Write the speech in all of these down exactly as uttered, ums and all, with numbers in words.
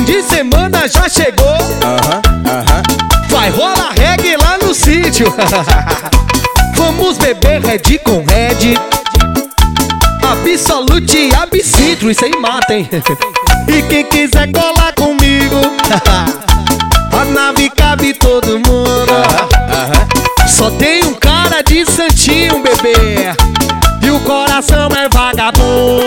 de semana já chegou. Aham, aham. Vai rolar reggae lá no sítio. Vamos beber Red com Red, Absolute e Absinto, isso aí mata, hein? E quem quiser colar comigo, a nave cabe todo mundo. Só tem um cara de santinho, bebê, e o coração é vagabundo.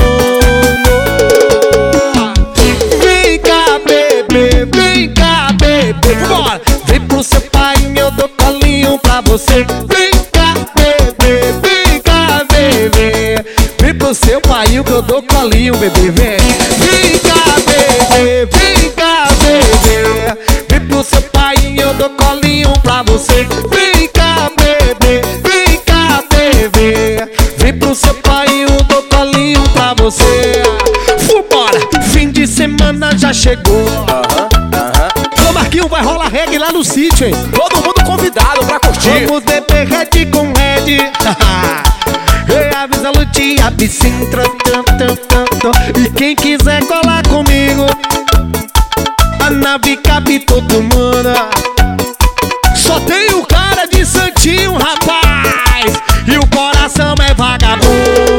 Vem cá, bebê, vem cá, bebê. Vambora! Vem pro seu pai, eu dou colinho pra você. Vem cá, bebê, vem cá, bebê. Vem pro seu pai, que eu dou colinho, bebê. Vem, vem cá, bebê, vem cá, bebê. Vem pro seu pai, eu dou colinho pra você. Vem cá, bebê, vem cá, bebê. Vem pro seu pai, eu dou colinho pra você. Vambora! Fim de semana já chegou. Aham, aham. Ô Marquinho, vai rolar reggae lá no sítio, hein? Todo mundo convidado pra curtir. Vamos beber Red com Red. Eu aviso a Luti, Absinto. E quem quiser colar comigo, a nave cabe todo mundo. Só tem o cara de santinho, rapaz, e o coração é vagabundo.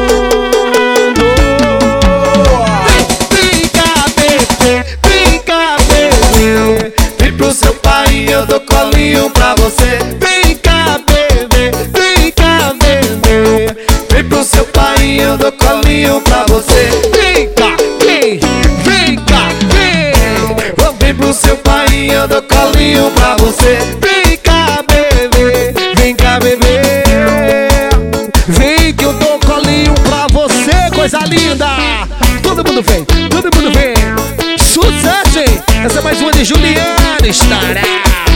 Vem cá, bebê, vem cá, bebê. Vem pro seu pai, eu dou colinho pra você. Vem cá, bebê, vem cá, bebê. Vem pro seu pai, eu dou colinho pra você. Vem cá, vem, vem cá, vem. Vem pro seu pai, eu dou colinho pra você. Vem cá, bebê, vem cá, bebê. Vem que eu dou colinho pra você, coisa linda. Todo mundo vem, todo mundo vem. Sucesso, hein? Essa é mais uma de Juliana Estará.